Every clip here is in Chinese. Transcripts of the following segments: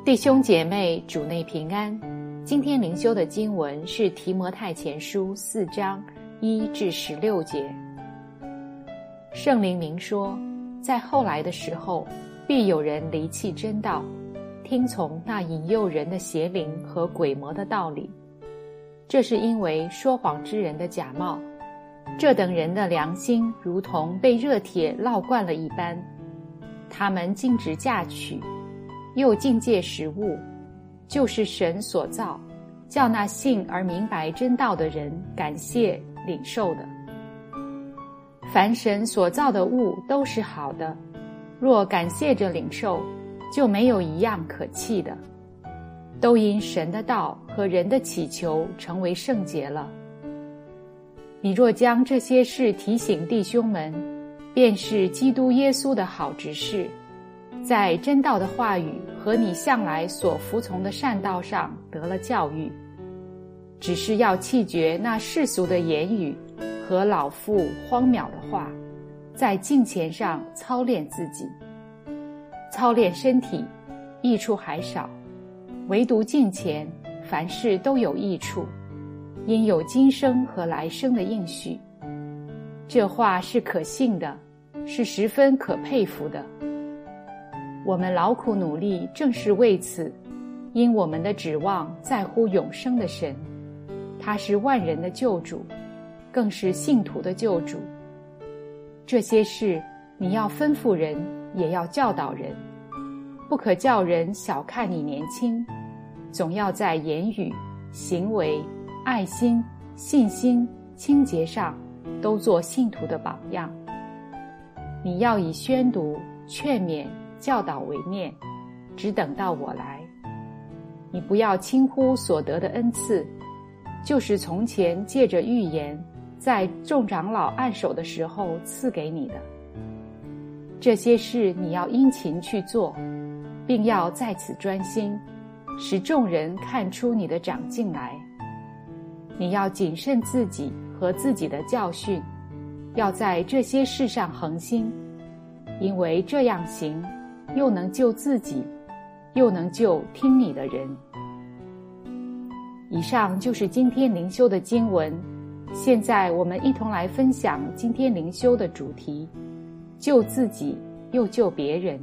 弟兄姐妹，主内平安。今天灵修的经文是提摩太前书4章1至16节。圣灵明说，在后来的时候，必有人离弃真道，听从那引诱人的邪灵和鬼魔的道理。这是因为说谎之人的假冒，这等人的良心如同被热铁烙惯了一般，他们禁止嫁娶，又禁戒食物，就是神所造，叫那信而明白真道的人感谢领受的。凡神所造的物都是好的，若感谢着领受，就没有一样可弃的，都因神的道和人的祈求成为圣洁了。你若将这些事提醒弟兄们，便是基督耶稣的好执事，在真道的话语和你向来所服从的善道上得了教育，只是要弃绝那世俗的言语和老妇荒渺的话，在敬虔上操练自己。操练身体，益处还少，唯独敬虔，凡事都有益处，因有今生和来生的应许。这话是可信的，是十分可佩服的。我们劳苦努力，正是为此，因我们的指望在乎永生的神，他是万人的救主，更是信徒的救主。这些事你要吩咐人，也要教导人，不可叫人小看你年轻，总要在言语、行为、爱心、信心、清洁上都做信徒的榜样。你要以宣读、劝勉、教导为念，只等到我来。你不要轻忽所得的恩赐，就是从前借着预言在众长老按手的时候赐给你的。这些事你要殷勤去做，并要在此专心，使众人看出你的长进来。你要谨慎自己和自己的教训，要在这些事上恒心，因为这样行，又能救自己，又能救听你的人。以上就是今天灵修的经文。现在我们一同来分享今天灵修的主题：救自己，又救别人。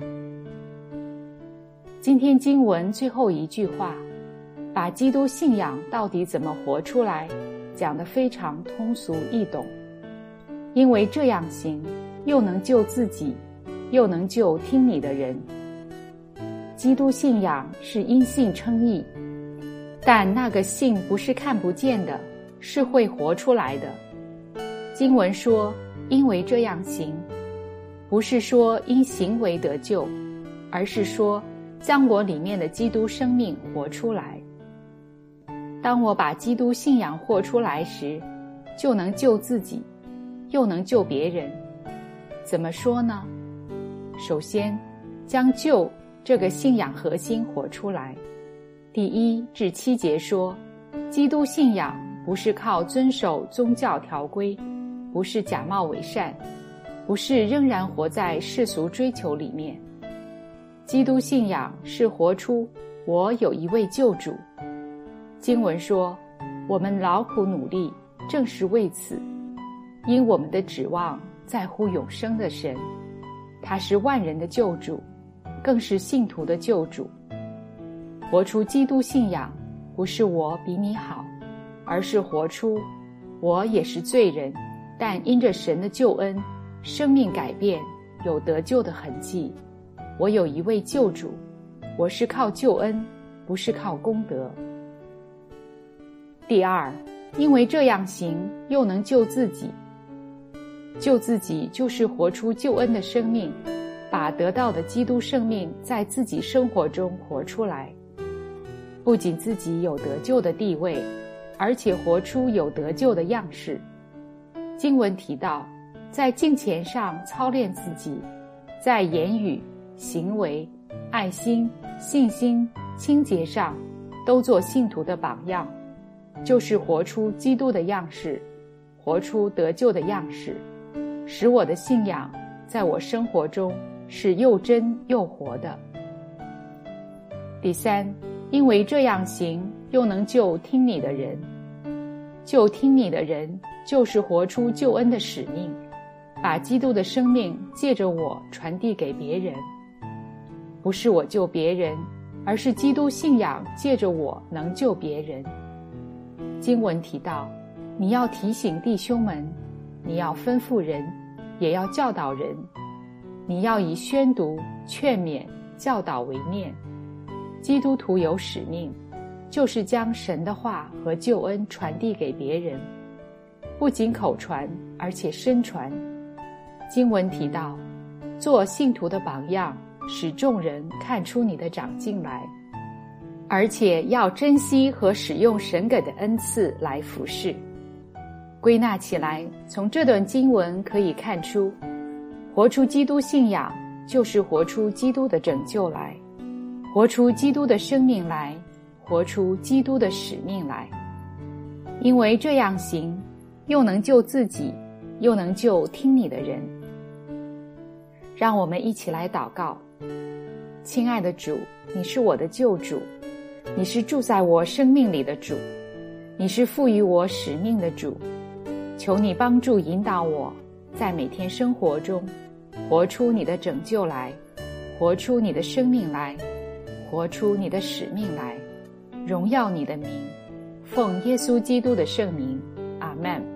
今天经文最后一句话，把基督信仰到底怎么活出来，讲得非常通俗易懂。因为这样行，又能救自己，又能救听你的人。基督信仰是因信称义，但那个信不是看不见的，是会活出来的。经文说，因为这样行，不是说因行为得救，而是说将我里面的基督生命活出来。当我把基督信仰活出来时，就能救自己，又能救别人。怎么说呢？首先，将救这个信仰核心活出来。第1至7节说，基督信仰不是靠遵守宗教条规，不是假冒伪善，不是仍然活在世俗追求里面。基督信仰是活出我有一位救主。经文说，我们劳苦努力，正是为此，因我们的指望在乎永生的神，他是万人的救主，更是信徒的救主。活出基督信仰，不是我比你好，而是活出我也是罪人，但因着神的救恩，生命改变，有得救的痕迹。我有一位救主，我是靠救恩，不是靠功德。第2，因为这样行，又能救自己。救自己就是活出救恩的生命，把得到的基督生命在自己生活中活出来。不仅自己有得救的地位，而且活出有得救的样式。经文提到，在敬虔上操练自己，在言语、行为、爱心、信心、清洁上都做信徒的榜样，就是活出基督的样式，活出得救的样式，使我的信仰在我生活中是又真又活的。 第三，因为这样行，又能救听你的人。救听你的人，就是活出救恩的使命，把基督的生命借着我传递给别人。不是我救别人，而是基督信仰借着我能救别人。经文提到，你要提醒弟兄们，你要吩咐人，也要教导人，你要以宣读、劝勉、教导为念。基督徒有使命，就是将神的话和救恩传递给别人，不仅口传，而且身传。经文提到，做信徒的榜样，使众人看出你的长进来，而且要珍惜和使用神给的恩赐来服侍。归纳起来，从这段经文可以看出，活出基督信仰，就是活出基督的拯救来，活出基督的生命来，活出基督的使命来。因为这样行，又能救自己，又能救听你的人。让我们一起来祷告。亲爱的主，你是我的救主，你是住在我生命里的主，你是赋予我使命的主。求你帮助引导我，在每天生活中活出你的拯救来，活出你的生命来，活出你的使命来，荣耀你的名。奉耶稣基督的圣名，阿们。